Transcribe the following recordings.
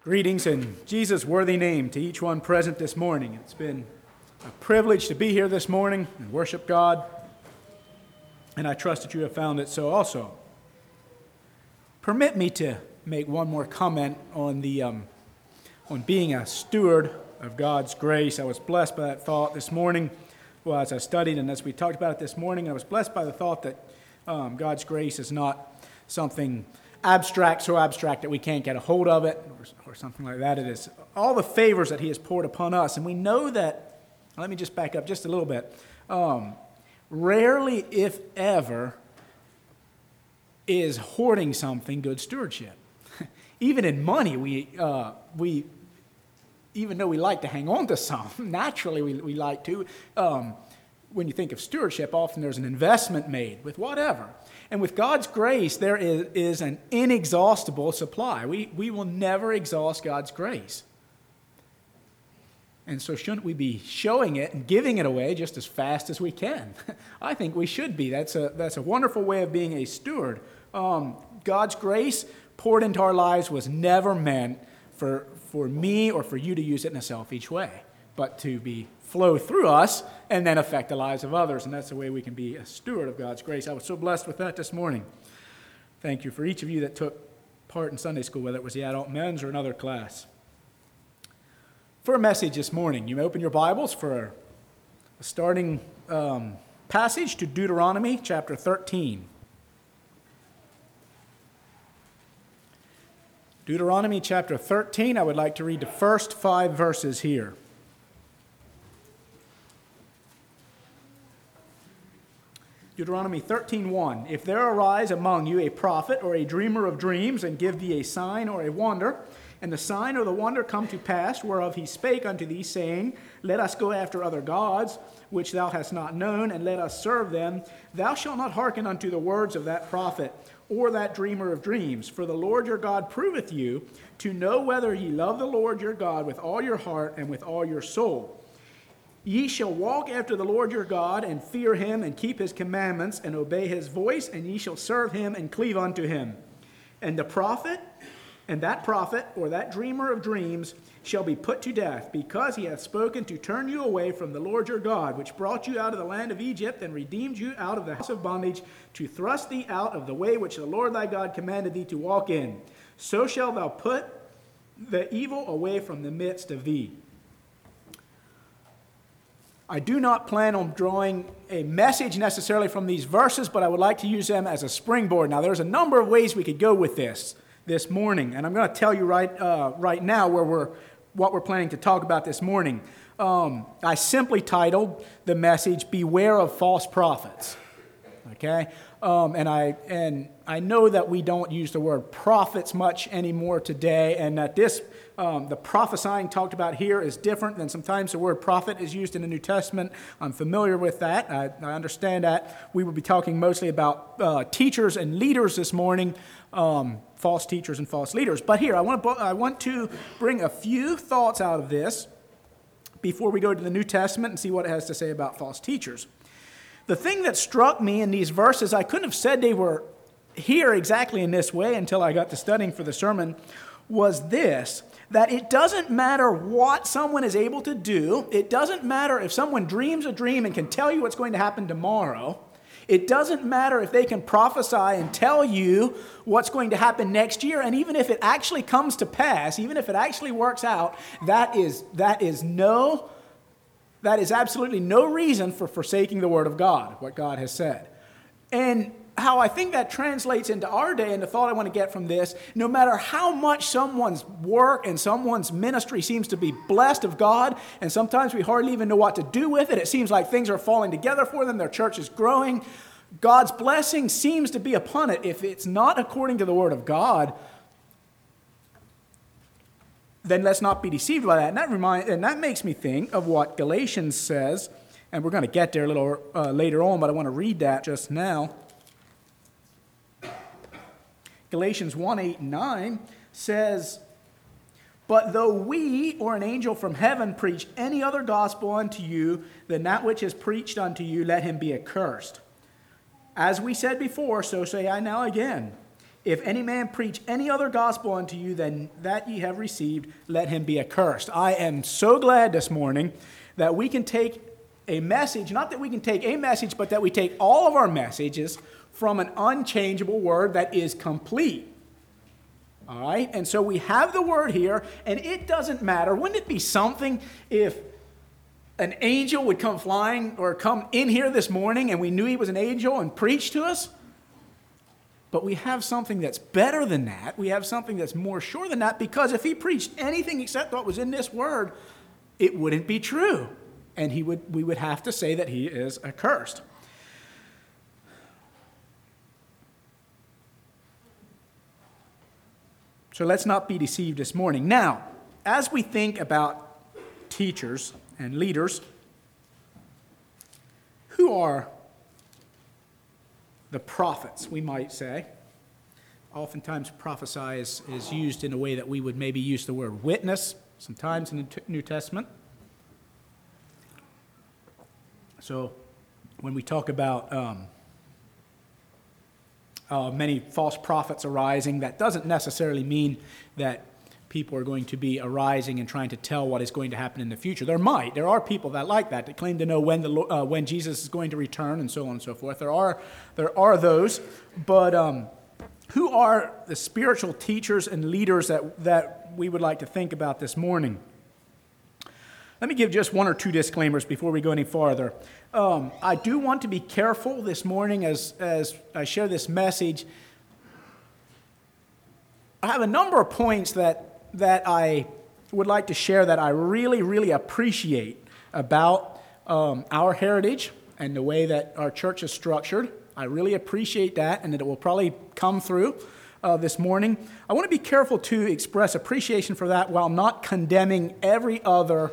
Greetings in Jesus' worthy name to each one present this morning. It's been a privilege to be here this morning and worship God, and I trust that you have found it so also. Permit me to make one more comment on being a steward of God's grace. I was blessed by that thought this morning, as I studied and as we talked about it this morning. I was blessed by the thought that God's grace is not something abstract, so abstract that we can't get a hold of it, or something like that. It is all the favors that He has poured upon us. And we know that, let me just back up just a little bit, rarely, if ever, is hoarding something good stewardship. Even in money, we even though we like to hang on to some, naturally we like to, when you think of stewardship, often there's an investment made with whatever. And with God's grace, there is an inexhaustible supply. We will never exhaust God's grace. And so shouldn't we be showing it and giving it away just as fast as we can? I think we should be. That's a wonderful way of being a steward. God's grace poured into our lives was never meant for me or for you to use it in a selfish way, but to flow through us and then affect the lives of others. And that's the way we can be a steward of God's grace. I was so blessed with that this morning. Thank you for each of you that took part in Sunday school, whether it was the adult men's or another class. For a message this morning, you may open your Bibles for a starting passage to Deuteronomy chapter 13. Deuteronomy chapter 13, I would like to read the first 5 verses here. Deuteronomy 13:1. If there arise among you a prophet or a dreamer of dreams, and give thee a sign or a wonder, and the sign or the wonder come to pass, whereof he spake unto thee, saying, Let us go after other gods, which thou hast not known, and let us serve them, thou shalt not hearken unto the words of that prophet, or that dreamer of dreams. For the Lord your God proveth you, to know whether ye love the Lord your God with all your heart and with all your soul. Ye shall walk after the Lord your God, and fear him, and keep his commandments, and obey his voice, and ye shall serve him, and cleave unto him. And that prophet, or that dreamer of dreams, shall be put to death, because he hath spoken to turn you away from the Lord your God, which brought you out of the land of Egypt, and redeemed you out of the house of bondage, to thrust thee out of the way which the Lord thy God commanded thee to walk in. So shalt thou put the evil away from the midst of thee. I do not plan on drawing a message necessarily from these verses, but I would like to use them as a springboard. Now, there's a number of ways we could go with this morning, and I'm going to tell you right now what we're planning to talk about this morning. I simply titled the message, Beware of False Prophets. Okay? And I know that we don't use the word prophets much anymore today, and that the prophesying talked about here is different than sometimes the word prophet is used in the New Testament. I'm familiar with that. I understand that. We will be talking mostly about teachers and leaders this morning, false teachers and false leaders. But here, I want to bring a few thoughts out of this before we go to the New Testament and see what it has to say about false teachers. The thing that struck me in these verses, I couldn't have said they were here exactly in this way until I got to studying for the sermon, was this, that it doesn't matter what someone is able to do. It doesn't matter if someone dreams a dream and can tell you what's going to happen tomorrow. It doesn't matter if they can prophesy and tell you what's going to happen next year. And even if it actually comes to pass, even if it actually works out, that is absolutely no reason for forsaking the Word of God, what God has said. And how I think that translates into our day, and the thought I want to get from this, no matter how much someone's work and someone's ministry seems to be blessed of God, and sometimes we hardly even know what to do with it. It seems like things are falling together for them. Their church is growing. God's blessing seems to be upon it. If it's not according to the Word of God, then let's not be deceived by that. And that makes me think of what Galatians says, and we're going to get there a little later on, but I want to read that just now. Galatians 1:8-9 says, But though we or an angel from heaven preach any other gospel unto you than that which is preached unto you, let him be accursed. As we said before, so say I now again. If any man preach any other gospel unto you than that ye have received, let him be accursed. I am so glad this morning that we can take a message, not that we can take a message, but that we take all of our messages from an unchangeable word that is complete. All right? And so we have the word here, and it doesn't matter. Wouldn't it be something if an angel would come flying or come in here this morning and we knew he was an angel and preached to us? But we have something that's better than that. We have something that's more sure than that, because if he preached anything except what was in this word, it wouldn't be true. And we would have to say that he is accursed. So let's not be deceived this morning. Now, as we think about teachers and leaders, who are the prophets, we might say? Oftentimes prophesy is used in a way that we would maybe use the word witness, sometimes in the New Testament. So when we talk about many false prophets arising, that doesn't necessarily mean that people are going to be arising and trying to tell what is going to happen in the future. There are people that like that claim to know when Jesus is going to return and so on and so forth. There are those, but who are the spiritual teachers and leaders that we would like to think about this morning? Let me give just one or two disclaimers before we go any farther. I do want to be careful this morning as I share this message. I have a number of points that I would like to share that I really, really appreciate about our heritage and the way that our church is structured. I really appreciate that, and it will probably come through this morning. I want to be careful to express appreciation for that while not condemning every other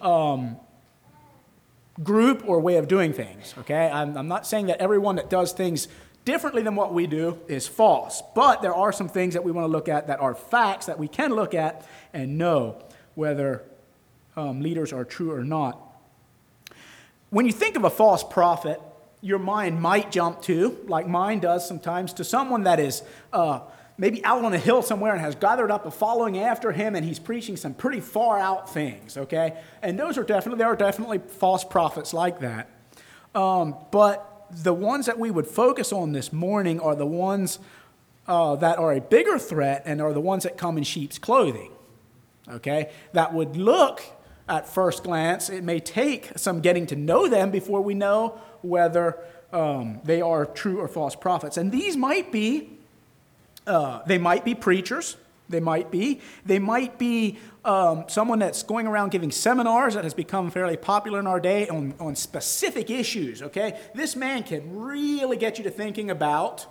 group or way of doing things, okay? I'm not saying that everyone that does things differently than what we do is false, but there are some things that we want to look at that are facts that we can look at and know whether leaders are true or not. When you think of a false prophet, your mind might jump to, like mine does sometimes, to someone that is maybe out on a hill somewhere and has gathered up a following after him, and he's preaching some pretty far out things, okay? And there are definitely false prophets like that. But the ones that we would focus on this morning are the ones that are a bigger threat and are the ones that come in sheep's clothing, okay? That would look at first glance, it may take some getting to know them before we know whether they are true or false prophets. And these might be, they might be preachers. They might be someone that's going around giving seminars that has become fairly popular in our day on specific issues, okay? This man can really get you to thinking about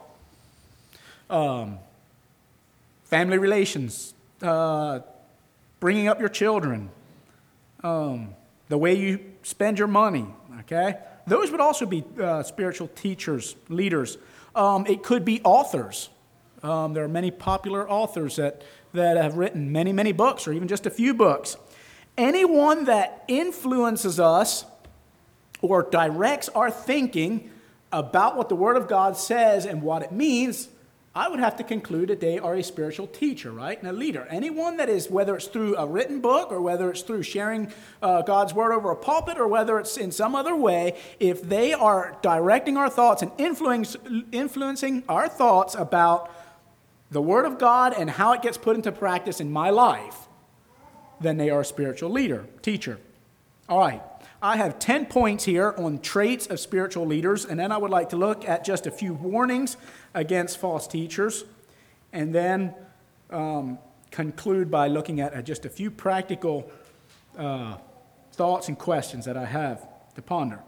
family relations, bringing up your children, the way you spend your money, okay? Those would also be spiritual teachers, leaders. It could be authors. There are many popular authors that have written many, many books, or even just a few books. Anyone that influences us or directs our thinking about what the Word of God says and what it means, I would have to conclude that they are a spiritual teacher, right? And a leader. Anyone that is, whether it's through a written book or whether it's through sharing God's Word over a pulpit or whether it's in some other way, if they are directing our thoughts and influencing our thoughts about the Word of God and how it gets put into practice in my life, then they are a spiritual leader, teacher. All right. I have 10 points here on traits of spiritual leaders, and then I would like to look at just a few warnings against false teachers, and then conclude by looking at just a few practical thoughts and questions that I have to ponder.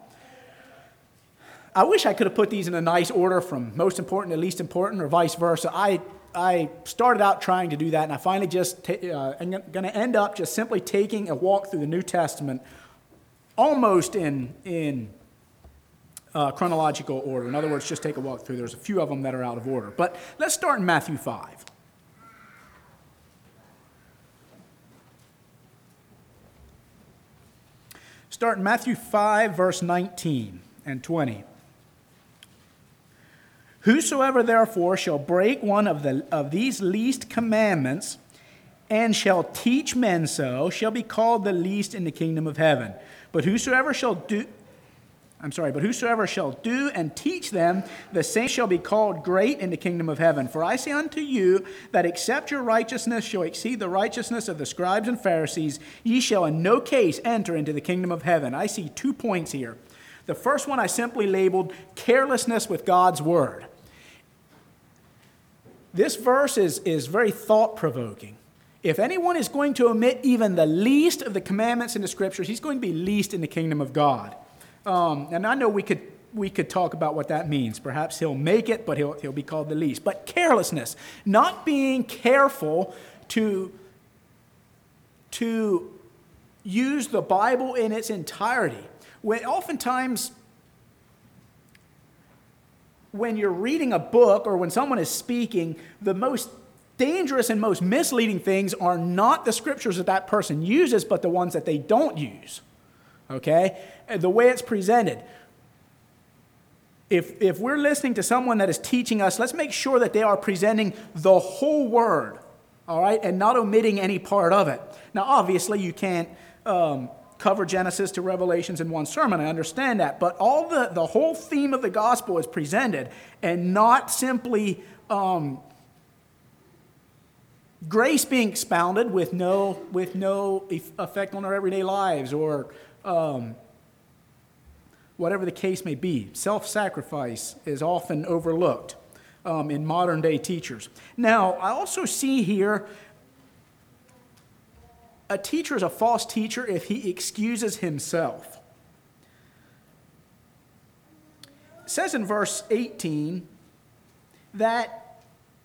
I wish I could have put these in a nice order from most important to least important, or vice versa. I started out trying to do that, and I finally I'm going to end up just simply taking a walk through the New Testament almost in chronological order. In other words, just take a walk through. There's a few of them that are out of order. But let's start in Matthew 5. Start in Matthew 5, verse 19 and 20. Whosoever therefore shall break one of these least commandments and shall teach men so shall be called the least in the kingdom of heaven. But whosoever shall do and teach them, the same shall be called great in the kingdom of heaven. For I say unto you that except your righteousness shall exceed the righteousness of the scribes and Pharisees, ye shall in no case enter into the kingdom of heaven. I see 2 points here. The first one I simply labeled carelessness with God's word. This verse is very thought-provoking. If anyone is going to omit even the least of the commandments in the Scriptures, he's going to be least in the kingdom of God. And I know we could talk about what that means. Perhaps he'll make it, but he'll be called the least. But carelessness, not being careful to use the Bible in its entirety. Oftentimes, when you're reading a book or when someone is speaking, the most dangerous and most misleading things are not the scriptures that person uses, but the ones that they don't use. Okay? The way it's presented. If we're listening to someone that is teaching us, let's make sure that they are presenting the whole word, all right, and not omitting any part of it. Now, obviously, you can't cover Genesis to Revelations in one sermon. I understand that. But all the whole theme of the gospel is presented and not simply grace being expounded with no effect on our everyday lives or whatever the case may be. Self-sacrifice is often overlooked in modern-day teachers. Now, I also see here a teacher is a false teacher if he excuses himself. It says in verse 18 that,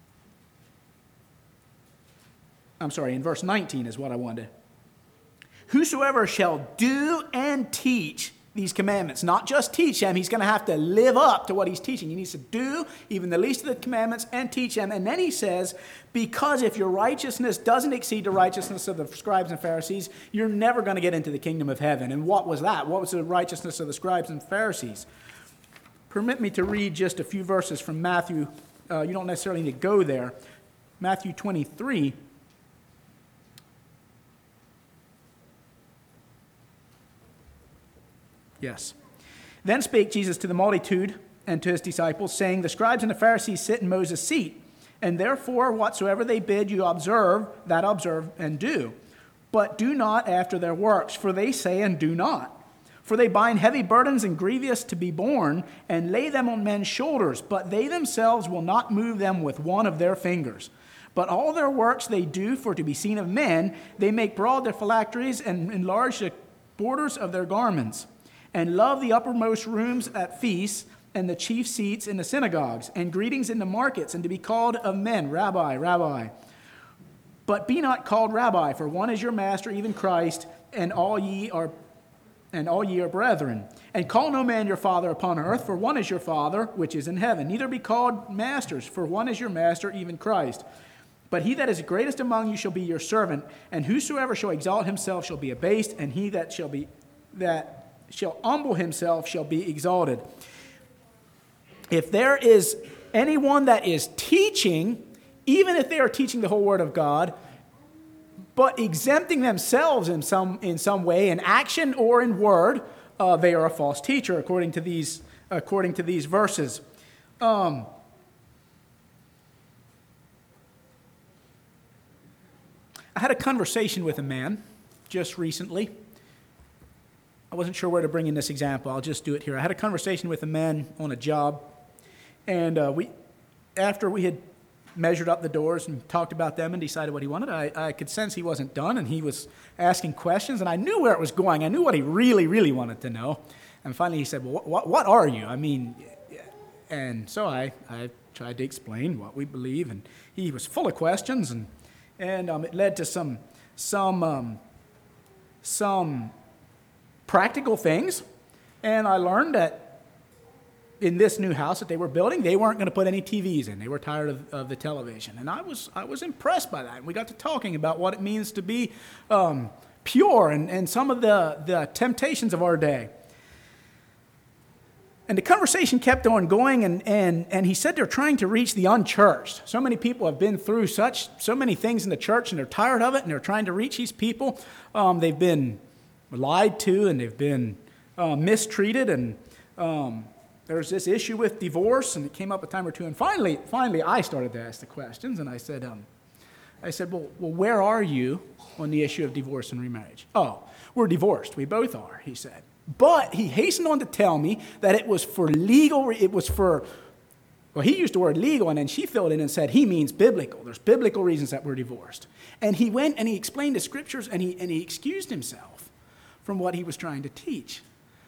in verse 19 is what I wanted. Whosoever shall do and teach these commandments, not just teach them, he's going to have to live up to what he's teaching. He needs to do even the least of the commandments and teach them. And then he says, because if your righteousness doesn't exceed the righteousness of the scribes and Pharisees, you're never going to get into the kingdom of heaven. And what was that? What was the righteousness of the scribes and Pharisees? Permit me to read just a few verses from Matthew. You don't necessarily need to go there. Matthew 23. Yes. Then spake Jesus to the multitude and to his disciples, saying, the scribes and the Pharisees sit in Moses' seat, and therefore whatsoever they bid you observe, that observe and do. But do not after their works, for they say and do not. For they bind heavy burdens and grievous to be borne, and lay them on men's shoulders, but they themselves will not move them with one of their fingers. But all their works they do for to be seen of men. They make broad their phylacteries and enlarge the borders of their garments, and love the uppermost rooms at feasts, and the chief seats in the synagogues, and greetings in the markets, and to be called of men, Rabbi, Rabbi. But be not called Rabbi, for one is your master, even Christ, and all ye are brethren. And call no man your father upon earth, for one is your Father, which is in heaven. Neither be called masters, for one is your master, even Christ. But he that is greatest among you shall be your servant, and whosoever shall exalt himself shall be abased, and he that shall humble himself shall be exalted. If there is anyone that is teaching, even if they are teaching the whole Word of God, but exempting themselves in some way, in action or in word, they are a false teacher, according to these verses. I had a conversation with a man just recently. I wasn't sure where to bring in this example. I'll just do it here. I had a conversation with a man on a job, and after we had measured up the doors and talked about them and decided what he wanted, I could sense he wasn't done, and he was asking questions, and I knew where it was going. I knew what he really, really wanted to know. And finally he said, well, what are you? And so I tried to explain what we believe, and he was full of questions, and it led to some practical things. And I learned that in this new house that they were building, they weren't going to put any TVs in. They were tired of the television. And I was impressed by that. And we got to talking about what it means to be pure and some of the temptations of our day. And the conversation kept on going, and he said they're trying to reach the unchurched. So many people have been through so many things in the church, and they're tired of it, and they're trying to reach these people. They've been lied to, and they've been mistreated, and there's this issue with divorce, and it came up a time or two. And finally, I started to ask the questions, and I said, well, where are you on the issue of divorce and remarriage? Oh, we're divorced. We both are, he said. But he hastened on to tell me that it was for legal, well, he used the word legal, and then she filled in and said he means biblical. There's biblical reasons that we're divorced. And he went and he explained the scriptures, and he excused himself from what he was trying to teach.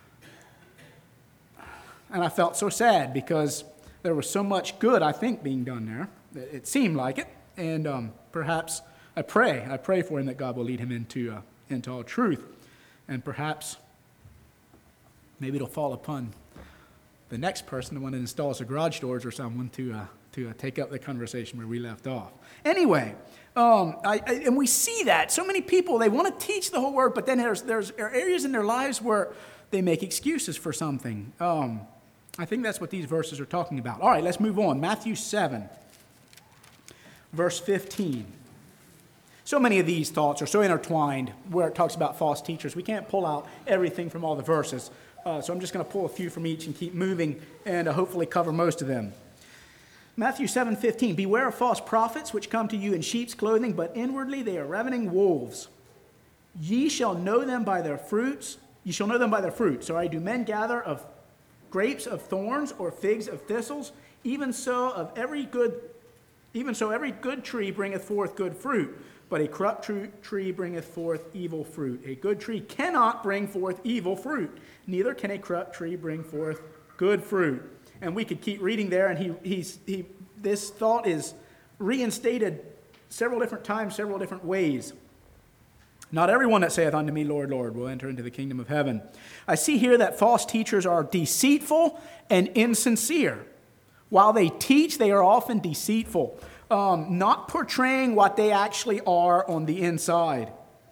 And I felt so sad because there was so much good, I think, being done there. It seemed like it. And perhaps I pray for him that God will lead him into all truth. And perhaps maybe it'll fall upon the next person, the one that installs the garage doors or someone, to take up the conversation where we left off. Anyway, and we see that. So many people, they want to teach the whole word, but then there's areas in their lives where they make excuses for something. I think that's what these verses are talking about. All right, let's move on. Matthew 7, verse 15. So many of these thoughts are so intertwined where it talks about false teachers. We can't pull out everything from all the verses. So I'm just going to pull a few from each and keep moving and hopefully cover most of them. Matthew 7:15. Beware of false prophets which come to you in sheep's clothing, but inwardly they are ravening wolves. Ye shall know them by their fruits. You shall know them by their fruits. All right, do men gather of grapes of thorns or figs of thistles? Even so every good tree bringeth forth good fruit, but a corrupt tree bringeth forth evil fruit. A good tree cannot bring forth evil fruit, neither can a corrupt tree bring forth good fruit. And we could keep reading there, and this thought is reinstated several different times, several different ways. Not everyone that saith unto me, Lord, Lord, will enter into the kingdom of heaven. I see here that false teachers are deceitful and insincere. While they teach, they are often deceitful, not portraying what they actually are on the inside.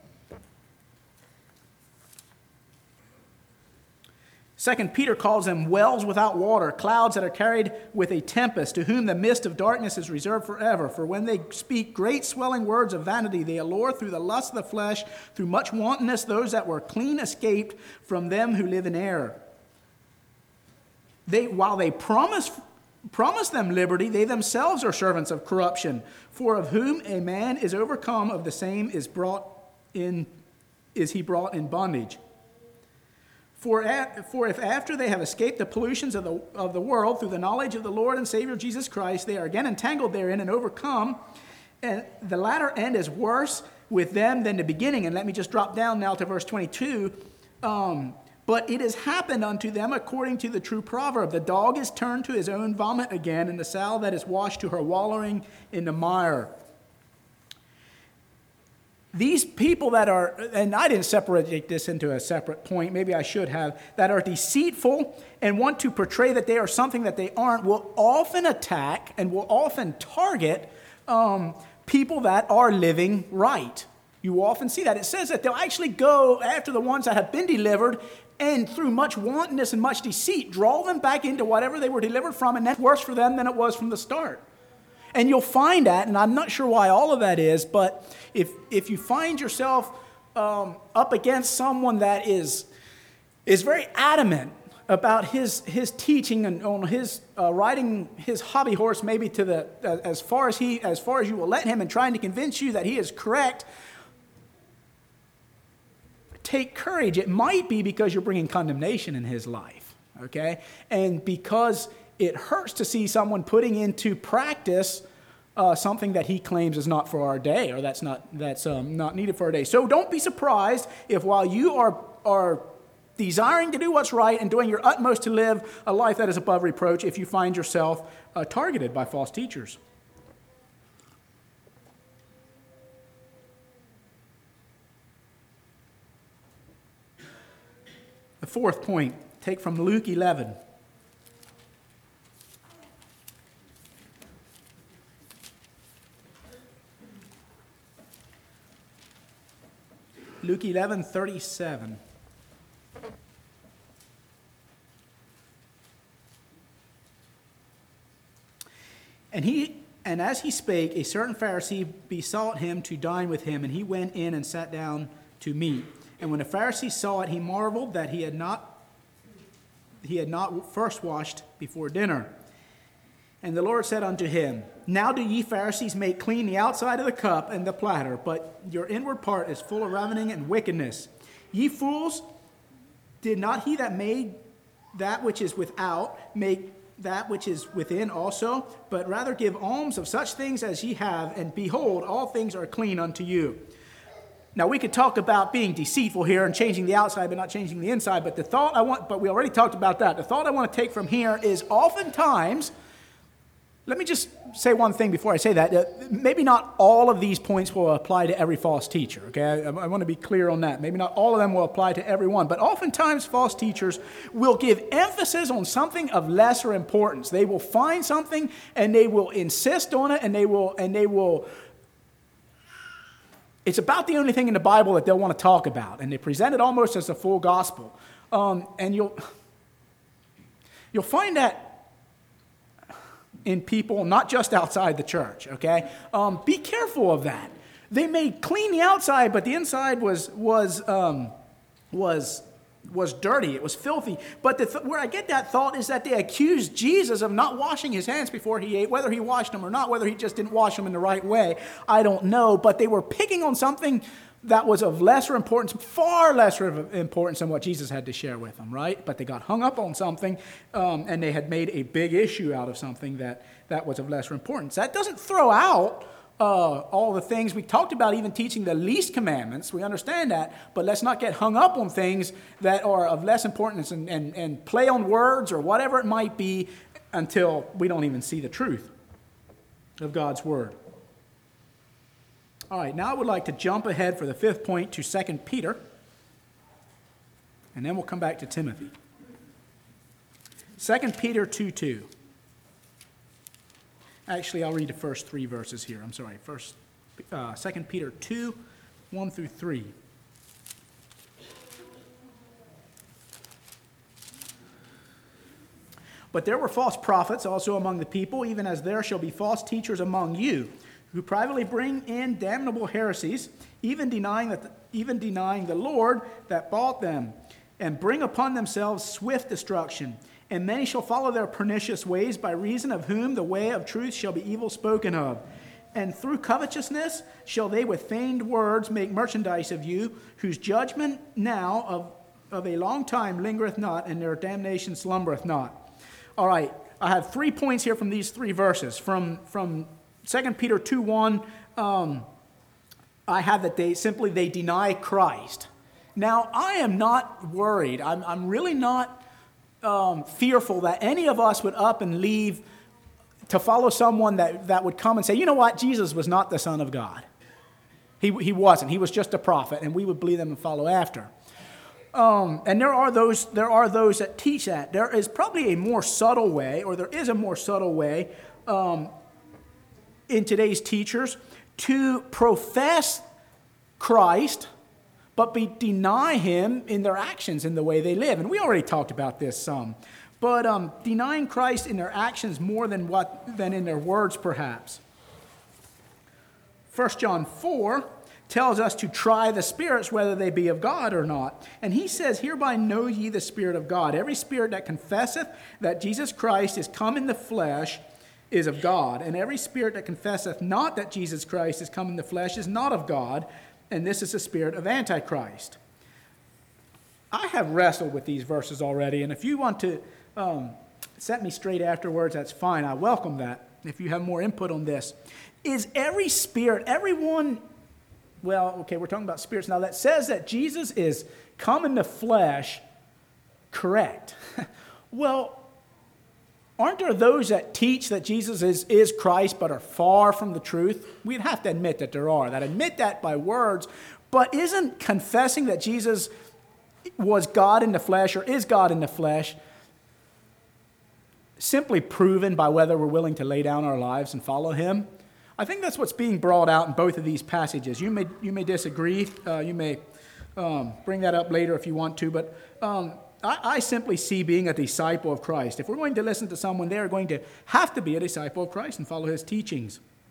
2 Peter calls them wells without water, clouds that are carried with a tempest, to whom the mist of darkness is reserved forever. For when they speak great swelling words of vanity, they allure through the lust of the flesh, through much wantonness, those that were clean escaped from them who live in error. While they promise them liberty, they themselves are servants of corruption. For of whom a man is overcome, of the same is he brought in bondage. For if after they have escaped the pollutions of the world through the knowledge of the Lord and Savior Jesus Christ, they are again entangled therein and overcome, and the latter end is worse with them than the beginning. And let me just drop down now to verse 22. But it has happened unto them according to the true proverb. The dog is turned to his own vomit again, and the sow that is washed to her wallowing in the mire. These people that are, and I didn't separate this into a separate point, maybe I should have, that are deceitful and want to portray that they are something that they aren't, will often attack and will often target people that are living right. You will often see that. It says that they'll actually go after the ones that have been delivered, and through much wantonness and much deceit, draw them back into whatever they were delivered from, and that's worse for them than it was from the start. And you'll find that, and I'm not sure why all of that is, but if you find yourself up against someone that is very adamant about his teaching and on his riding his hobby horse maybe to the as far as you will let him, and trying to convince you that he is correct, take courage. It might be because you're bringing condemnation in his life, okay? And because it hurts to see someone putting into practice something that he claims is not for our day, or that's not needed for our day. So don't be surprised if while you are desiring to do what's right and doing your utmost to live a life that is above reproach, if you find yourself targeted by false teachers. The fourth point, take from Luke 11. Luke 11:37. as he spake, a certain Pharisee besought him to dine with him, and he went in and sat down to meat. And when the Pharisee saw it, he marveled that he had not first washed before dinner. And the Lord said unto him, Now do ye Pharisees make clean the outside of the cup and the platter, but your inward part is full of ravening and wickedness. Ye fools, did not he that made that which is without make that which is within also? But rather give alms of such things as ye have, and behold, all things are clean unto you. Now we could talk about being deceitful here and changing the outside but not changing the inside, but we already talked about that. The thought I want to take from here is oftentimes, let me just say one thing before I say that. Maybe not all of these points will apply to every false teacher, okay? I want to be clear on that. Maybe not all of them will apply to everyone, but oftentimes false teachers will give emphasis on something of lesser importance. They will find something and they will insist on it, and they will it's about the only thing in the Bible that they'll want to talk about, and they present it almost as a full gospel. And you'll find that in people, not just outside the church, okay? Be careful of that. They may clean the outside, but the inside was dirty. It was filthy. But where I get that thought is that they accused Jesus of not washing his hands before he ate. Whether he washed them or not, whether he just didn't wash them in the right way, I don't know. But they were picking on something that was of lesser importance, far lesser importance than what Jesus had to share with them, right? But they got hung up on something, and they had made a big issue out of something that was of lesser importance. That doesn't throw out all the things we talked about, even teaching the least commandments. We understand that, but let's not get hung up on things that are of less importance and play on words or whatever it might be until we don't even see the truth of God's word. All right, now I would like to jump ahead for the fifth point to 2 Peter, and then we'll come back to Timothy. 2 Peter 2:2. Actually, I'll read the first three verses here. I'm sorry. 2 Peter 2, 1 through 3. But there were false prophets also among the people, even as there shall be false teachers among you, who privately bring in damnable heresies, even denying the Lord that bought them, and bring upon themselves swift destruction. And many shall follow their pernicious ways, by reason of whom the way of truth shall be evil spoken of. And through covetousness shall they with feigned words make merchandise of you, whose judgment now of a long time lingereth not, and their damnation slumbereth not. All right, I have 3 points here from these 3 verses. From 2 Peter 2:1, I have that they deny Christ. Now, I am not worried. I'm really not fearful that any of us would up and leave to follow someone that would come and say, you know what, Jesus was not the Son of God. He wasn't. He was just a prophet, and we would believe them and follow after. And there are those that teach that. There is probably a more subtle way, or there is a more subtle way in today's teachers to profess Christ, but deny him in their actions, in the way they live. And we already talked about this some. But denying Christ in their actions more than in their words, perhaps. 1 John 4 tells us to try the spirits, whether they be of God or not. And he says, hereby know ye the Spirit of God. Every spirit that confesseth that Jesus Christ is come in the flesh is of God. And every spirit that confesseth not that Jesus Christ is come in the flesh is not of God. And this is the spirit of Antichrist. I have wrestled with these verses already, and if you want to set me straight afterwards, that's fine. I welcome that. If you have more input on this. Is every spirit, everyone, well, okay, we're talking about spirits now, that says that Jesus is come in the flesh, correct? Well, aren't there those that teach that Jesus is Christ but are far from the truth? We'd have to admit that there are, that admit that by words, but isn't confessing that Jesus was God in the flesh or is God in the flesh simply proven by whether we're willing to lay down our lives and follow him? I think that's what's being brought out in both of these passages. You may disagree. You may bring that up later if you want to, but I simply see being a disciple of Christ. If we're going to listen to someone, they're going to have to be a disciple of Christ and follow his teachings.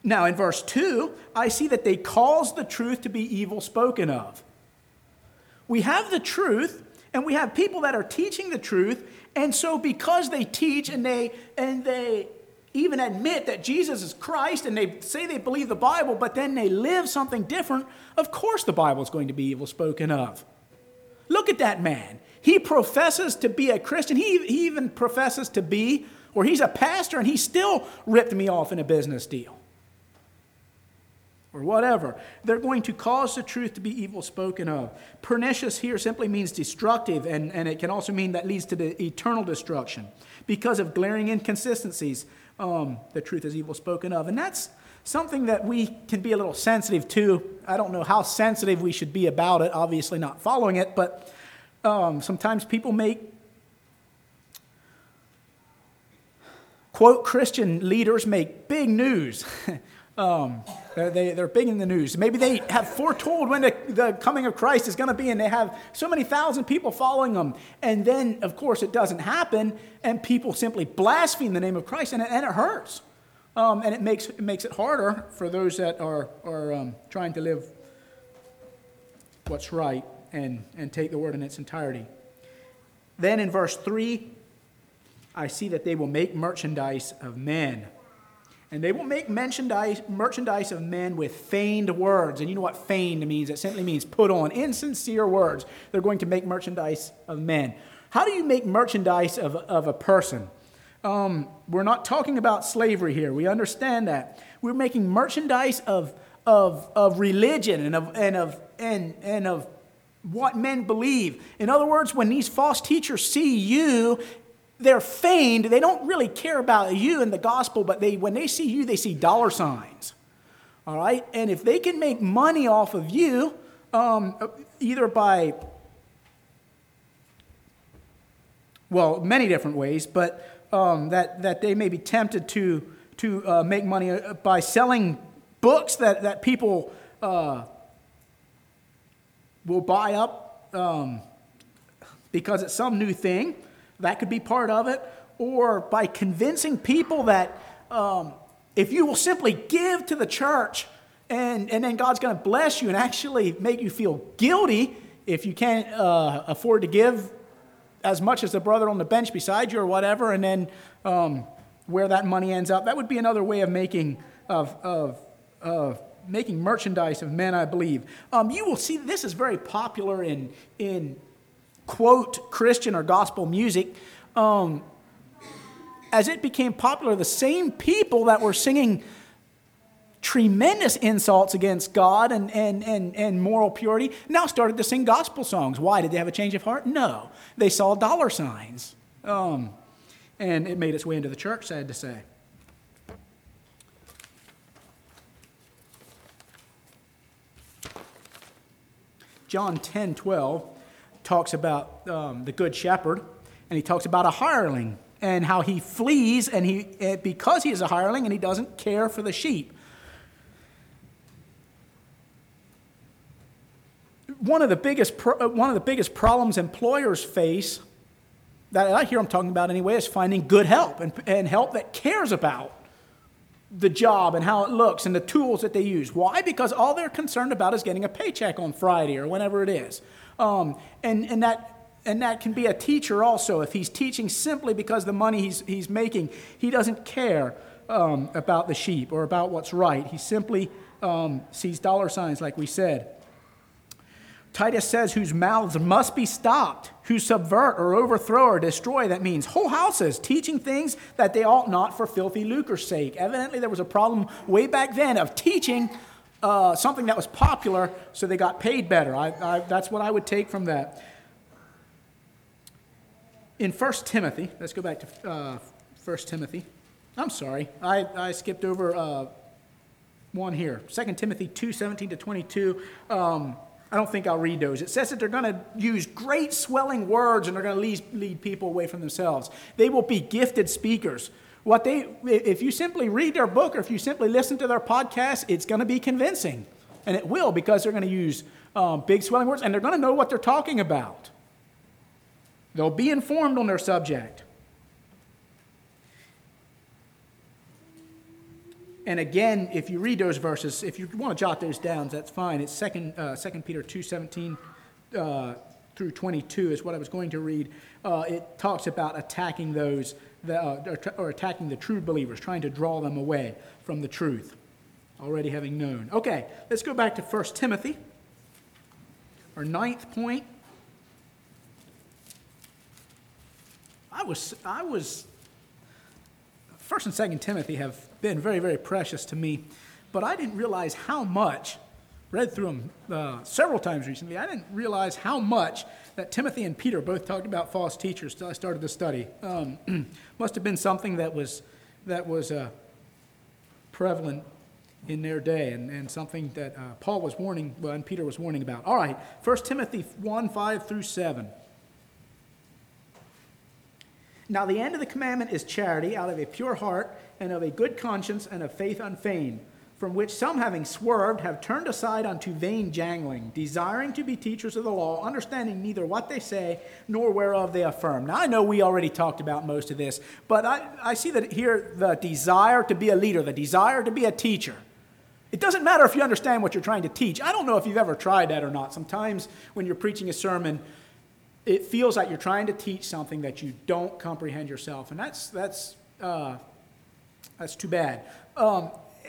Now, in verse 2, I see that they cause the truth to be evil spoken of. We have the truth, and we have people that are teaching the truth, and so because they teach and they even admit that Jesus is Christ, and they say they believe the Bible, but then they live something different, of course the Bible is going to be evil spoken of. Look at that man. He professes to be a Christian. He even professes to be, or he's a pastor, and he still ripped me off in a business deal. Or whatever. They're going to cause the truth to be evil spoken of. Pernicious here simply means destructive, and it can also mean that leads to the eternal destruction. Because of glaring inconsistencies, the truth is evil spoken of. And that's something that we can be a little sensitive to. I don't know how sensitive we should be about it, obviously not following it, but sometimes people quote, Christian leaders make big news. They're big in the news. Maybe they have foretold when the coming of Christ is going to be, and they have so many thousand people following them. And then, of course, it doesn't happen, and people simply blaspheme the name of Christ, and it hurts. And it makes it harder for those that are trying to live what's right and take the word in its entirety. Then in verse 3, I see that they will make merchandise of men. And they will make merchandise of men with feigned words. And you know what feigned means? It simply means put on, insincere words. They're going to make merchandise of men. How do you make merchandise of a person? We're not talking about slavery here. We understand that. We're making merchandise of religion and of what men believe. In other words, when these false teachers see you, they're feigned. They don't really care about you and the gospel, but when they see you, they see dollar signs. All right? And if they can make money off of you, either by, many different ways, but that they may be tempted to make money by selling books that people will buy up because it's some new thing. That could be part of it. Or by convincing people that if you will simply give to the church and then God's going to bless you and actually make you feel guilty if you can't afford to give as much as the brother on the bench beside you or whatever, and then where that money ends up. That would be another way of making making merchandise of men, I believe. You will see this is very popular in quote, Christian or gospel music. As it became popular, the same people that were singing tremendous insults against God and moral purity now started to sing gospel songs. Why? Did they have a change of heart? No. They saw dollar signs. And it made its way into the church, sad to say. John 10:12 talks about the good shepherd, and he talks about a hireling and how he flees because he is a hireling and he doesn't care for the sheep. One of the biggest problems employers face, that I hear them talking about anyway, is finding good help and help that cares about the job and how it looks and the tools that they use. Why? Because all they're concerned about is getting a paycheck on Friday or whenever it is. And that can be a teacher also. If he's teaching simply because the money he's making, he doesn't care about the sheep or about what's right. He simply sees dollar signs, like we said. Titus says, whose mouths must be stopped, who subvert or overthrow or destroy. That means whole houses teaching things that they ought not for filthy lucre's sake. Evidently, there was a problem way back then of teaching something that was popular, so they got paid better. That's what I would take from that. In 1 Timothy, let's go back to 1 Timothy. I'm sorry, I skipped over one here. 2 Timothy 2:17-22. I don't think I'll read those. It says that they're going to use great swelling words and they're going to lead people away from themselves. They will be gifted speakers. If you simply read their book or if you simply listen to their podcast, it's going to be convincing. And it will, because they're going to use big swelling words and they're going to know what they're talking about. They'll be informed on their subject. And again, if you read those verses, if you want to jot those down, that's fine. It's 2 Peter 2:17 through 22 is what I was going to read. It talks about attacking those, or attacking the true believers, trying to draw them away from the truth, already having known. Okay, let's go back to 1 Timothy, our 9th point. I was 1 and 2 Timothy have been very, very precious to me, but I didn't realize how much, read through them several times recently, I didn't realize how much that Timothy and Peter both talked about false teachers till I started the study. Must have been something that was prevalent in their day, and something that Paul was warning, and Peter was warning about. All right, 1 Timothy 1:5 through 7. Now the end of the commandment is charity, out of a pure heart, and of a good conscience, and of faith unfeigned, from which some, having swerved, have turned aside unto vain jangling, desiring to be teachers of the law, understanding neither what they say, nor whereof they affirm. Now I know we already talked about most of this, but I see that here the desire to be a leader, the desire to be a teacher. It doesn't matter if you understand what you're trying to teach. I don't know if you've ever tried that or not. Sometimes when you're preaching a sermon, it feels like you're trying to teach something that you don't comprehend yourself, and that's too bad. I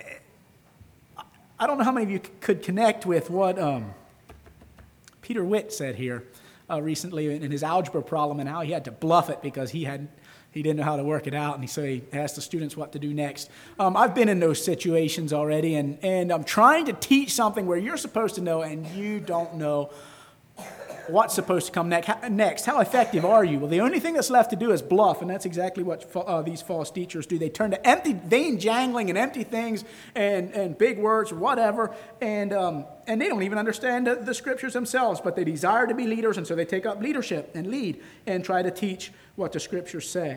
don't know how many of you could connect with what Peter Witt said here recently in his algebra problem, and how he had to bluff it because he didn't know how to work it out, and so he asked the students what to do next. I've been in those situations already, and I'm trying to teach something where you're supposed to know and you don't know what's supposed to come next. How effective are you? Well, the only thing that's left to do is bluff, and that's exactly what these false teachers do. They turn to empty, vain jangling and empty things and big words, whatever, and they don't even understand the scriptures themselves, but they desire to be leaders, and so they take up leadership and lead and try to teach what the scriptures say.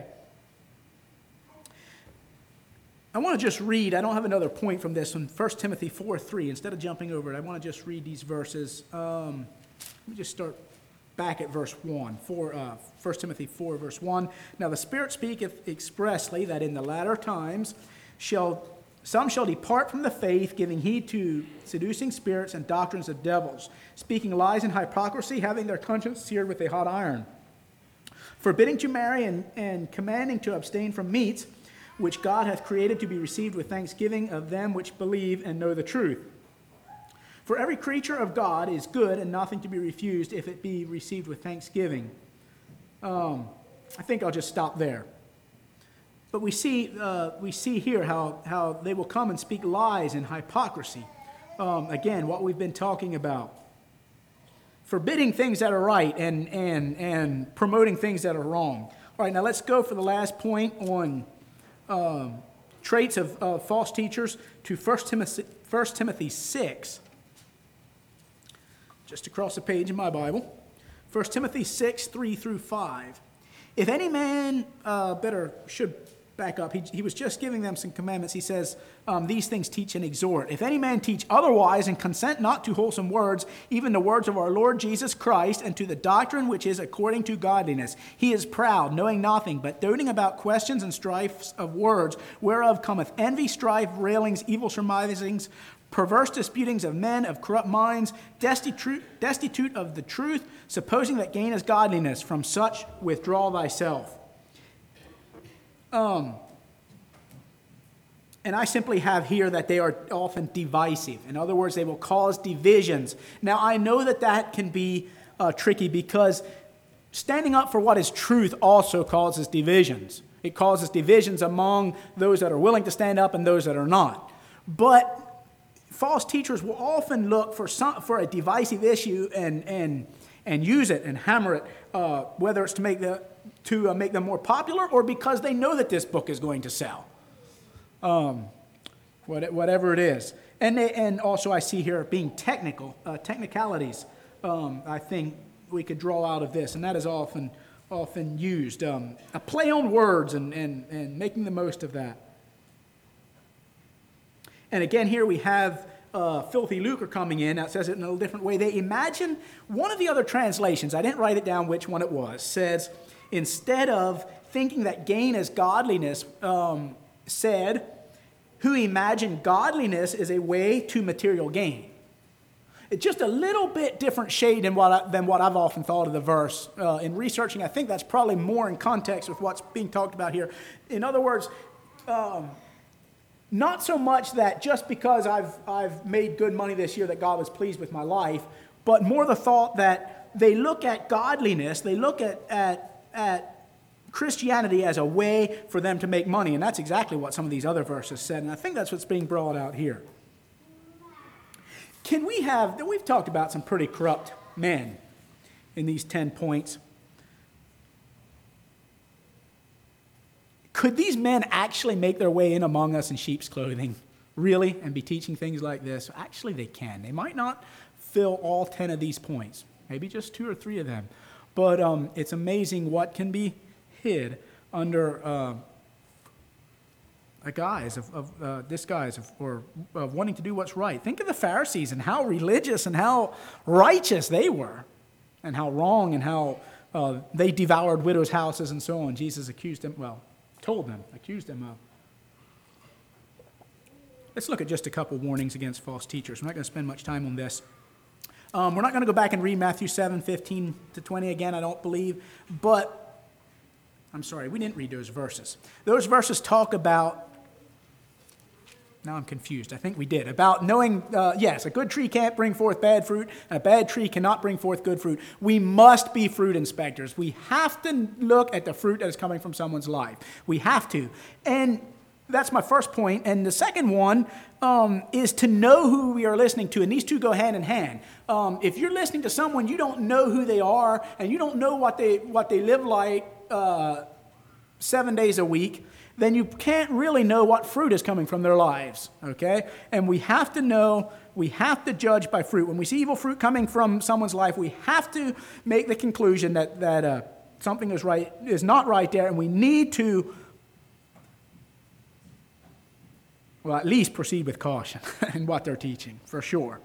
I want to just read, I don't have another point from this, in 1 Timothy 4:3. Instead of jumping over it, I want to just read these verses. Let me just start back at verse 1, 1 Timothy 4, verse 1. Now the Spirit speaketh expressly that in the latter times some shall depart from the faith, giving heed to seducing spirits and doctrines of devils, speaking lies and hypocrisy, having their conscience seared with a hot iron, forbidding to marry and commanding to abstain from meats, which God hath created to be received with thanksgiving of them which believe and know the truth. For every creature of God is good and nothing to be refused if it be received with thanksgiving. I think I'll just stop there. But we see here how they will come and speak lies and hypocrisy. Again, what we've been talking about. Forbidding things that are right and promoting things that are wrong. All right, now let's go for the last point on traits of false teachers to 1 Timothy 6. Just across the page in my Bible. 1 Timothy 6, 3 through 5. If any man, should back up. He was just giving them some commandments. He says, these things teach and exhort. If any man teach otherwise and consent not to wholesome words, even the words of our Lord Jesus Christ, and to the doctrine which is according to godliness, he is proud, knowing nothing, but doting about questions and strifes of words, whereof cometh envy, strife, railings, evil surmisings, perverse disputings of men of corrupt minds, destitute of the truth, supposing that gain is godliness. From such withdraw thyself. And I simply have here that they are often divisive. In other words, they will cause divisions. Now, I know that can be tricky because standing up for what is truth also causes divisions. It causes divisions among those that are willing to stand up and those that are not. But false teachers will often look for a divisive issue and use it and hammer it, whether it's to make them more popular or because they know that this book is going to sell. Whatever it is. And also I see here being technicalities, I think we could draw out of this, and that is often used. A play on words and making the most of that. And again, here we have filthy lucre coming in. That says it in a little different way. They imagine one of the other translations, I didn't write it down which one it was, says, instead of thinking that gain is godliness, said, who imagine godliness is a way to material gain. It's just a little bit different shade than what I've often thought of the verse. In researching, I think that's probably more in context with what's being talked about here. In other words, not so much that just because I've made good money this year that God was pleased with my life, but more the thought that they look at godliness, they look at Christianity as a way for them to make money. And that's exactly what some of these other verses said. And I think that's what's being brought out here. We've talked about some pretty corrupt men in these 10 points. Could these men actually make their way in among us in sheep's clothing, really, and be teaching things like this? Actually, they can. They might not fill all 10 of these points, maybe just 2 or 3 of them. But it's amazing what can be hid under a guise of disguise of wanting to do what's right. Think of the Pharisees and how religious and how righteous they were, and how wrong and how they devoured widows' houses and so on. Jesus accused them of. Let's look at just a couple warnings against false teachers. We're not going to spend much time on this. We're not going to go back and read Matthew 7:15-20 again, I don't believe. But, I'm sorry, we didn't read those verses. Those verses talk about, now I'm confused, I think we did, about knowing, yes, a good tree can't bring forth bad fruit, and a bad tree cannot bring forth good fruit. We must be fruit inspectors. We have to look at the fruit that is coming from someone's life. We have to. And that's my first point. And the second one is to know who we are listening to. And these two go hand in hand. If you're listening to someone, you don't know who they are, and you don't know what they live like 7 days a week, then you can't really know what fruit is coming from their lives, okay? And we have to know, we have to judge by fruit. When we see evil fruit coming from someone's life, we have to make the conclusion that something is not right there, and we need to, well, at least proceed with caution in what they're teaching, for sure.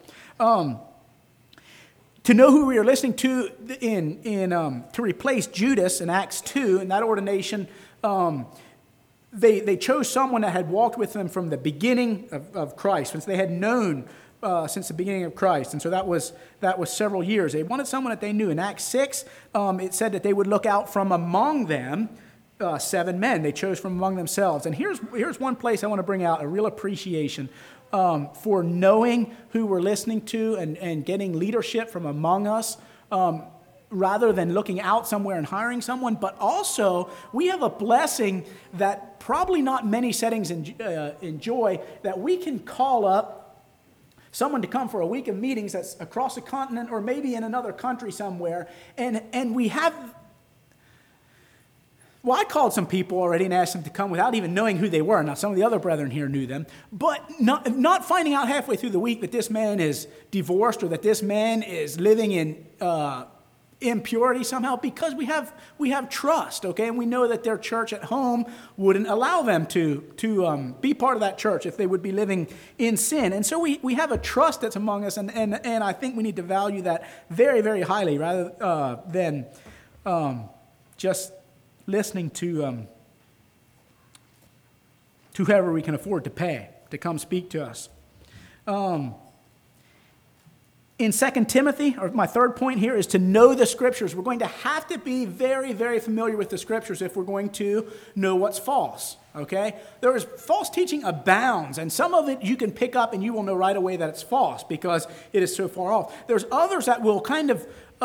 To know who we are listening to to replace Judas in Acts 2, in that ordination, they chose someone that had walked with them from the beginning of Christ, since they had known since the beginning of Christ. And so that was several years. They wanted someone that they knew. In Acts 6, it said that they would look out from among them 7 men. They chose from among themselves. And here's one place I want to bring out a real appreciation for knowing who we're listening to and getting leadership from among us, rather than looking out somewhere and hiring someone. But also, we have a blessing that probably not many settings enjoy, that we can call up someone to come for a week of meetings that's across the continent or maybe in another country somewhere. And we have, well, I called some people already and asked them to come without even knowing who they were. Now, some of the other brethren here knew them, but not finding out halfway through the week that this man is divorced or that this man is living in impurity somehow, because we have trust, okay? And we know that their church at home wouldn't allow them to be part of that church if they would be living in sin. And so we have a trust that's among us, and I think we need to value that very, very highly, rather than just listening to whoever we can afford to pay to come speak to us. In 2 Timothy, or my third point here, is to know the Scriptures. We're going to have to be very, very familiar with the Scriptures if we're going to know what's false, okay? There is false teaching abounds, and some of it you can pick up and you will know right away that it's false because it is so far off. There's others that will kind of,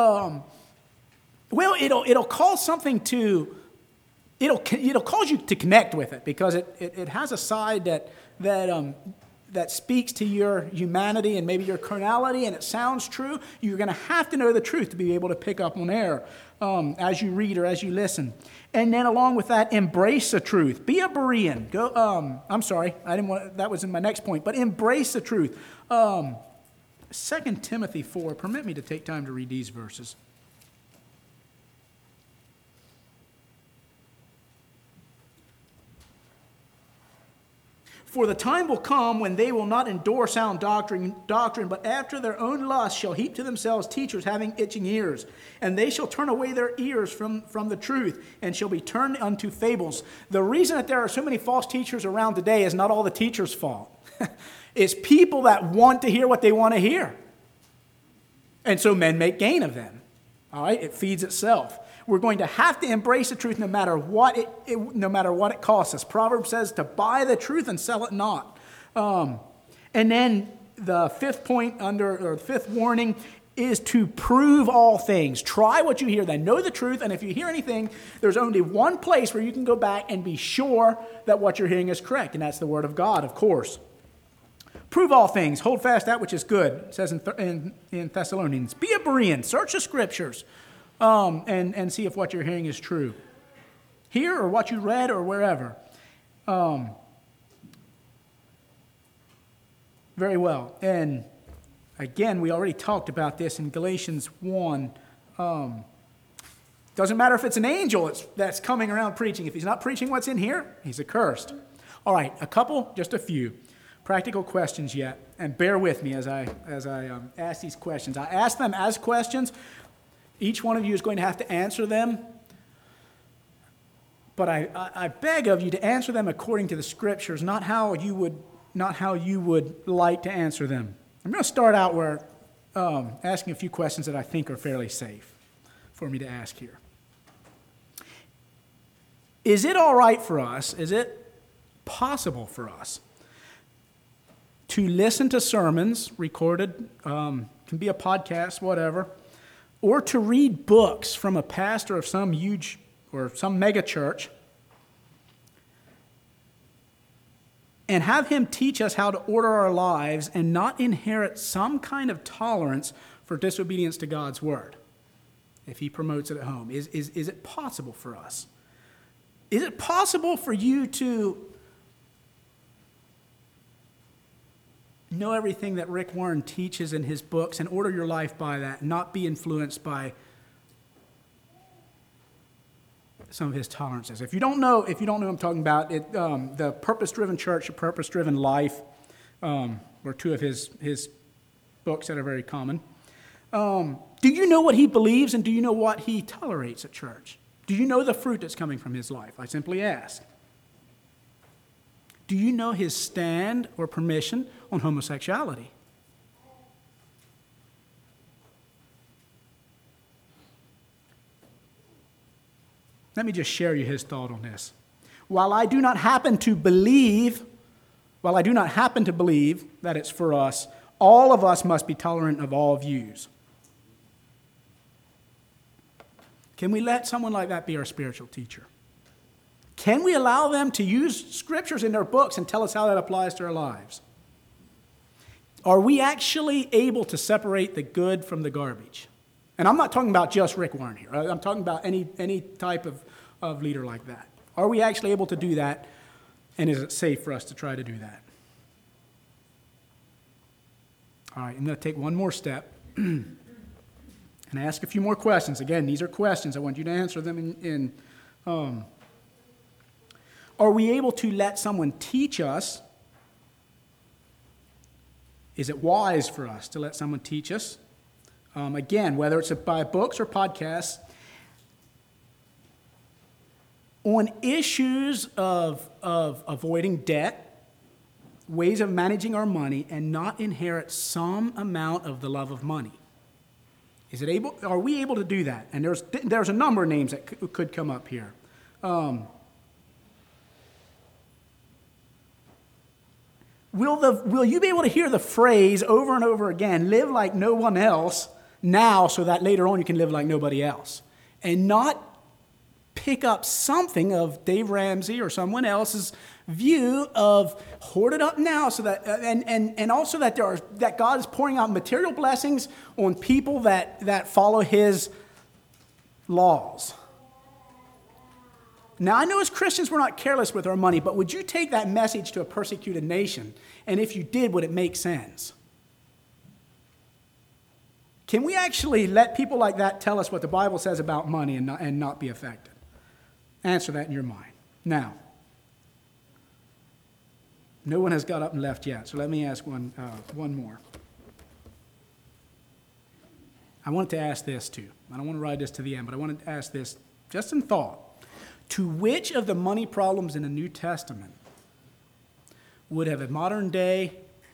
it'll cause something to, it'll cause you to connect with it because it has a side that speaks to your humanity and maybe your carnality, and it sounds true. You're going to have to know the truth to be able to pick up on error as you read or as you listen. And then along with that, embrace the truth. Be a Berean. I'm sorry, that was in my next point, but embrace the truth. 2 Timothy 4, permit me to take time to read these verses. For the time will come when they will not endure sound doctrine, but after their own lust shall heap to themselves teachers having itching ears. And they shall turn away their ears from the truth, and shall be turned unto fables. The reason that there are so many false teachers around today is not all the teachers' fault. It's people that want to hear what they want to hear. And so men make gain of them. All right? It feeds itself. We're going to have to embrace the truth no matter what it costs us. Proverbs says to buy the truth and sell it not. And then the fifth point or fifth warning is to prove all things. Try what you hear, then know the truth. And if you hear anything, there's only one place where you can go back and be sure that what you're hearing is correct, and that's the Word of God, of course. Prove all things. Hold fast that which is good. It says in Thessalonians. Be a Berean. Search the Scriptures. And see if what you're hearing is true. Here or what you read or wherever. Very well. And again, we already talked about this in Galatians 1. Doesn't matter if it's an angel that's coming around preaching. If he's not preaching what's in here, he's accursed. All right, just a few practical questions yet. And bear with me as I ask these questions. I ask them as questions. Each one of you is going to have to answer them, but I beg of you to answer them according to the Scriptures, not how you would like to answer them. I'm going to start out where asking a few questions that I think are fairly safe for me to ask here. Is it all right for us? Is it possible for us to listen to sermons recorded? Can be a podcast, whatever. Or to read books from a pastor of some huge or some mega church and have him teach us how to order our lives and not inherit some kind of tolerance for disobedience to God's word if he promotes it at home? Is it possible for us? Is it possible for you to know everything that Rick Warren teaches in his books and order your life by that, not be influenced by some of his tolerances? If you don't know what I'm talking about, the Purpose-Driven Church, or Purpose-Driven Life, were two of his books that are very common. Do you know what he believes, and do you know what he tolerates at church? Do you know the fruit that's coming from his life? I simply ask. Do you know his stand or permission on homosexuality? Let me just share you his thought on this. While I do not happen to believe that it's for us, all of us must be tolerant of all views. Can we let someone like that be our spiritual teacher? Can we allow them to use scriptures in their books and tell us how that applies to our lives? Are we actually able to separate the good from the garbage? And I'm not talking about just Rick Warren here. I'm talking about any type of leader like that. Are we actually able to do that? And is it safe for us to try to do that? All right, I'm going to take one more step and ask a few more questions. Again, these are questions. I want you to answer them are we able to let someone teach us? Is it wise for us to let someone teach us? Again, whether it's by books or podcasts, on issues of avoiding debt, ways of managing our money, and not inherit some amount of the love of money. Are we able to do that? And there's a number of names that could come up here. Will you be able to hear the phrase over and over again, live like no one else now so that later on you can live like nobody else? And not pick up something of Dave Ramsey or someone else's view of hoard it up now so that, and also that God is pouring out material blessings on people that follow his laws. Now, I know as Christians we're not careless with our money, but would you take that message to a persecuted nation? And if you did, would it make sense? Can we actually let people like that tell us what the Bible says about money and not be affected? Answer that in your mind. Now, No one has got up and left yet, so let me ask one more. I wanted to ask this too. I don't want to ride this to the end, but I wanted to ask this just in thought. To which of the money problems in the New Testament would have a modern day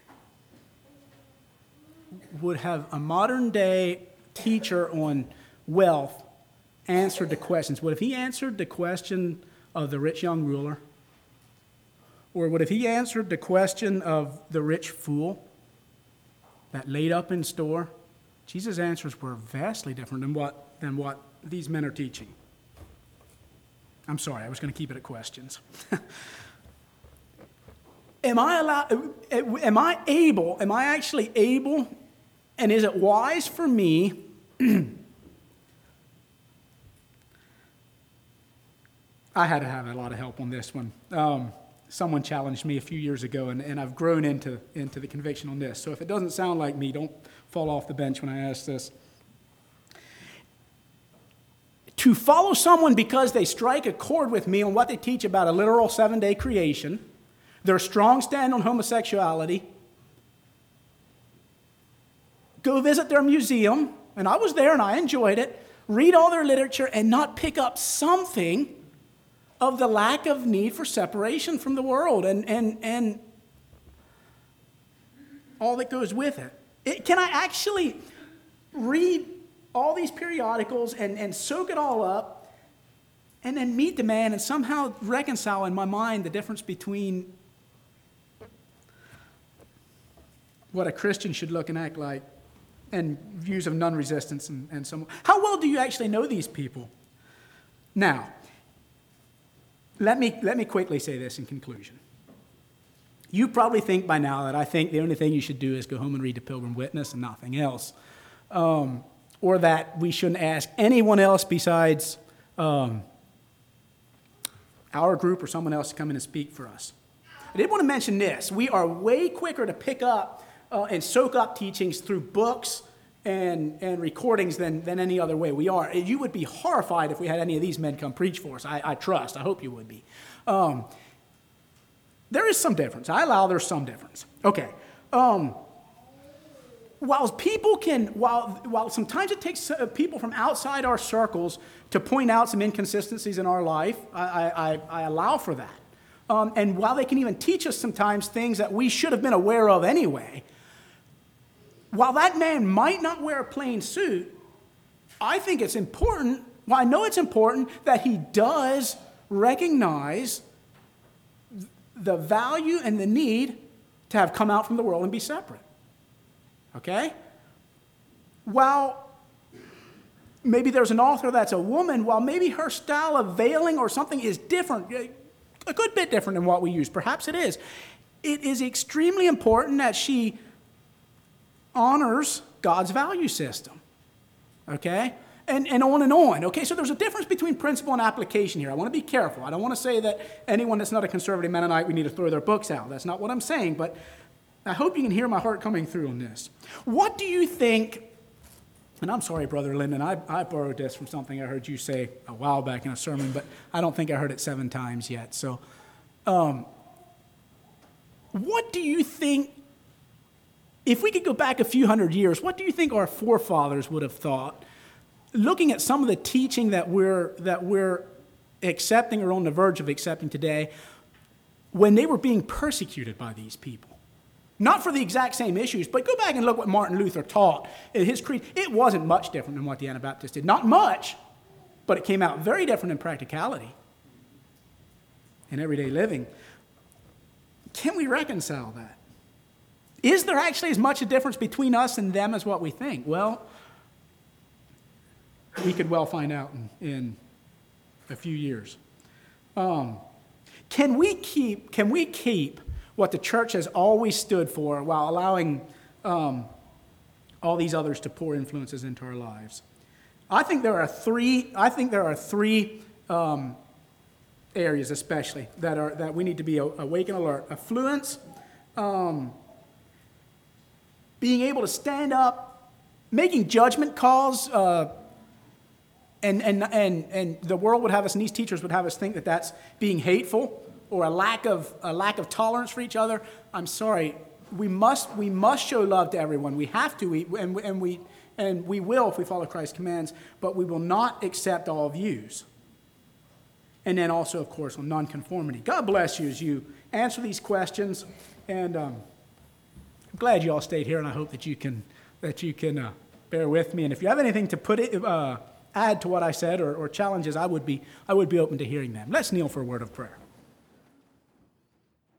teacher on wealth answered the questions? Would have he answered the question of the rich young ruler? Or would have he answered the question of the rich fool that laid up in store? Jesus' answers were vastly different than what these men are teaching. I'm sorry, I was going to keep it at questions. Am I actually able, and is it wise for me I had to have a lot of help on this one. Someone challenged me a few years ago, and I've grown into the conviction on this. So if it doesn't sound like me, don't fall off the bench when I ask this. To follow someone because they strike a chord with me on what they teach about a literal 7-day creation, their strong stand on homosexuality, go visit their museum, and I was there and I enjoyed it, read all their literature and not pick up something of the lack of need for separation from the world and all that goes with it. Can I actually read all these periodicals and soak it all up and then meet the man and somehow reconcile in my mind the difference between what a Christian should look and act like and views of non-resistance and so on? How well do you actually know these people? Now, let me quickly say this in conclusion. You probably think by now that I think the only thing you should do is go home and read the Pilgrim Witness and nothing else. Or that we shouldn't ask anyone else besides our group or someone else to come in and speak for us. I did want to mention this. We are way quicker to pick up and soak up teachings through books and recordings than any other way. We are. You would be horrified if we had any of these men come preach for us. I trust. I hope you would be. There is some difference. I allow there's some difference. Okay. While sometimes it takes people from outside our circles to point out some inconsistencies in our life, I allow for that. And while they can even teach us sometimes things that we should have been aware of anyway, while that man might not wear a plain suit, I think it's important, well, I know it's important that he does recognize the value and the need to have come out from the world and be separate. Okay? While maybe there's an author that's a woman, while maybe her style of veiling or something is different, a good bit different than what we use, perhaps it is extremely important that she honors God's value system. Okay? And on and on. Okay, so there's a difference between principle and application here. I want to be careful. I don't want to say that anyone that's not a conservative Mennonite, we need to throw their books out. That's not what I'm saying, but I hope you can hear my heart coming through on this. What do you think, and I'm sorry, Brother Lyndon, I borrowed this from something I heard you say a while back in a sermon, but I don't think I heard it 7 times yet. So, what do you think, if we could go back a few hundred years, what do you think our forefathers would have thought, looking at some of the teaching that we're accepting or on the verge of accepting today, when they were being persecuted by these people? Not for the exact same issues, but go back and look what Martin Luther taught in his creed. It wasn't much different than what the Anabaptists did. Not much, but it came out very different in practicality, in everyday living. Can we reconcile that? Is there actually as much a difference between us and them as what we think? Well, we could well find out in a few years. Can we keep what the church has always stood for while allowing all these others to pour influences into our lives? I think there are three areas especially that we need to be awake and alert. Affluence, being able to stand up, making judgment calls, and the world would have us, and these teachers would have us think that that's being hateful or a lack of tolerance for each other, I'm sorry. We must show love to everyone. We have to, and we will if we follow Christ's commands, but we will not accept all views. And then also, of course, on nonconformity. God bless you as you answer these questions, and I'm glad you all stayed here, and I hope that you can bear with me. And if you have anything to add to what I said or challenges, I would be open to hearing them. Let's kneel for a word of prayer.